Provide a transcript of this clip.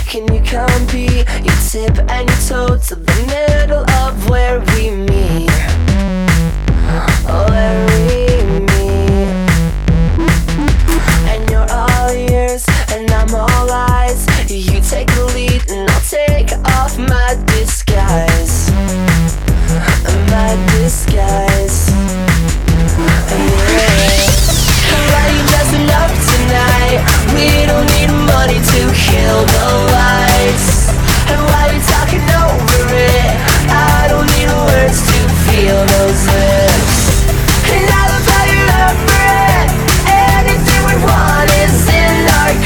can you compete? You tip and you toe to the middle of where we meet. Oh,